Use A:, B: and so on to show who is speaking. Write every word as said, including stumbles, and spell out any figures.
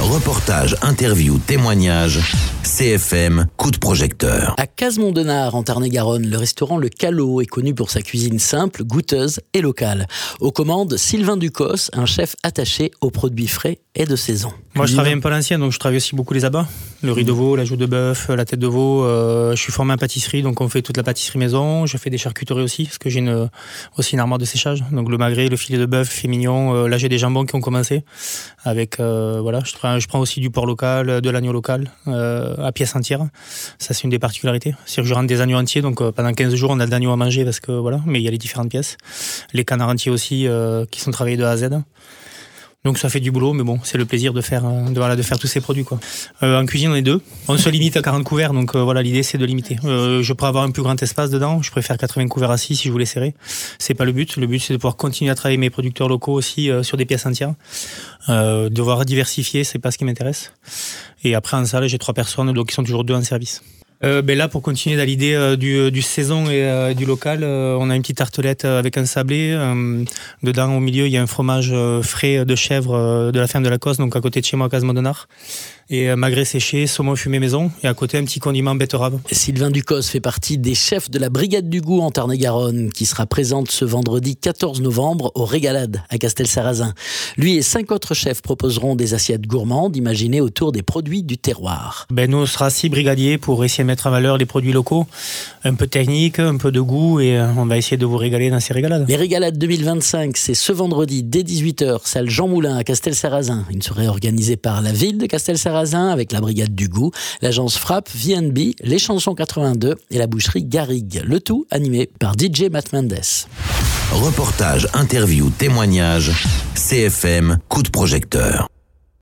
A: Reportage, interview, témoignage. C F M, coup de projecteur.
B: À Casemont-Denard, en Tarn-et-Garonne, le restaurant Le Calot est connu pour sa cuisine simple, goûteuse et locale. Aux commandes, Sylvain Ducos, un chef attaché aux produits frais et de saison.
C: Moi, je travaille un peu à l'ancien, donc je travaille aussi beaucoup les abats. Le riz de veau, la joue de bœuf, la tête de veau. Euh, je suis formé en pâtisserie, donc on fait toute la pâtisserie maison. Je fais des charcuteries aussi, parce que j'ai une, aussi une armoire de séchage. Donc le magret, le filet de bœuf, fait mignon. Euh, là, j'ai des jambons qui ont commencé. Avec, euh, voilà, je prends, je prends aussi du porc local, de l'agneau local, euh, à pièce entière. Ça, c'est une des particularités. C'est-à-dire que je rentre des agneaux entiers, donc euh, pendant quinze jours, on a de l'agneau à manger, parce que voilà, mais il y a les différentes pièces. Les canards entiers aussi, euh, qui sont travaillés de A à Z. Donc ça fait du boulot, mais bon, c'est le plaisir de faire, de, voilà, de faire tous ces produits, quoi. Euh, en cuisine, on est deux. On se limite à quarante couverts, donc euh, voilà, l'idée c'est de limiter. Euh, je pourrais avoir un plus grand espace dedans. Je préfère quatre-vingts couverts assis si je voulais serrer. C'est pas le but. Le but c'est de pouvoir continuer à travailler mes producteurs locaux aussi euh, sur des pièces entières. Euh, devoir diversifier, c'est pas ce qui m'intéresse. Et après en salle, j'ai trois personnes, donc ils sont toujours deux en service. Euh, ben là, pour continuer dans l'idée euh, du, du saison et euh, du local, euh, on a une petite tartelette avec un sablé. Euh, dedans, au milieu, il y a un fromage euh, frais de chèvre euh, de la ferme de la Cosse, donc à côté de chez moi, à Casemont-Denard. Et euh, magret séché, saumon fumé maison. Et à côté, un petit condiment betterave.
B: Sylvain Ducos fait partie des chefs de la Brigade du Goût en Tarn-et-Garonne, qui sera présente ce vendredi quatorze novembre au Régalade à Castelsarrasin. Lui et cinq autres chefs proposeront des assiettes gourmandes imaginées autour des produits du terroir.
C: Ben, nous, on sera six brigadiers pour essayer de mettre en valeur les produits locaux. Un peu de technique, un peu de goût, et euh, on va essayer de vous régaler dans ces régalades.
B: Les Régalades deux mille vingt-cinq, c'est ce vendredi dès dix-huit heures, salle Jean Moulin à Castelsarrasin. Une soirée organisée par la ville de Castelsarrasin avec la Brigade du Goût, l'agence Frappe, V and B, les Chansons quatre-vingt-deux et la boucherie Garrigue. Le tout animé par D J Matt Mendes.
A: Reportage, interview, témoignage. C F M, coup de projecteur.